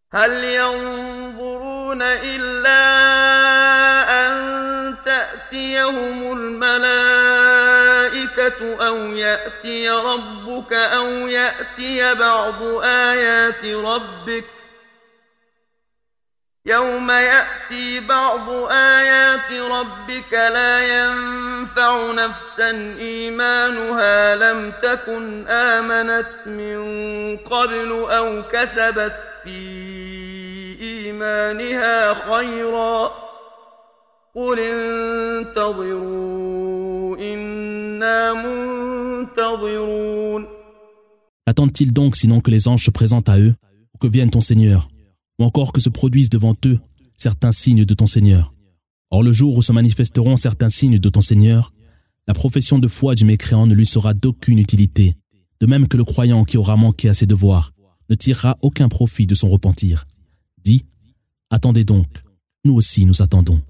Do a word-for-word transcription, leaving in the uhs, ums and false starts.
هل ينظرون إلا أن تأتيهم الملائكة أو يأتي ربك أو يأتي بعض آيات ربك يوم يأتي بعض آيات ربك لا ينفع نفسا إيمانها لم تكن آمنت من قبل أو كسبت في إيمانها خيرا قل انتظروا إنا منتظرون. Attendent-ils donc sinon que les anges se présentent à eux, ou que vienne ton Seigneur, ou encore que se produisent devant eux certains signes de ton Seigneur? Or le jour où se manifesteront certains signes de ton Seigneur, la profession de foi du mécréant ne lui sera d'aucune utilité, de même que le croyant qui aura manqué à ses devoirs ne tirera aucun profit de son repentir. Dis, attendez donc, nous aussi nous attendons.